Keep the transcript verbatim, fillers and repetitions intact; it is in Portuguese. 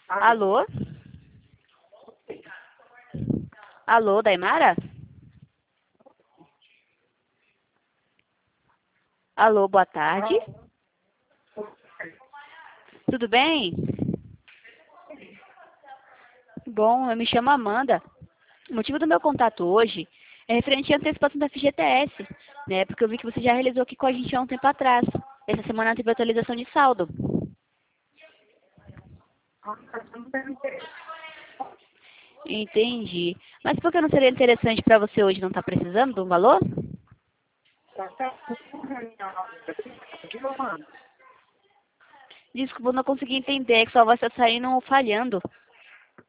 Alô? Alô, Daimara? Alô, boa tarde. Tudo bem? Bom, eu me chamo Amanda. O motivo do meu contato hoje é referente à antecipação da F G T S, né? Porque eu vi que você já realizou aqui com a gente há um tempo atrás. Essa semana teve atualização de saldo. Entendi. Mas por que não seria interessante para você hoje? Não está precisando de um valor? Desculpa, eu não consegui entender, é que sua voz está saindo falhando.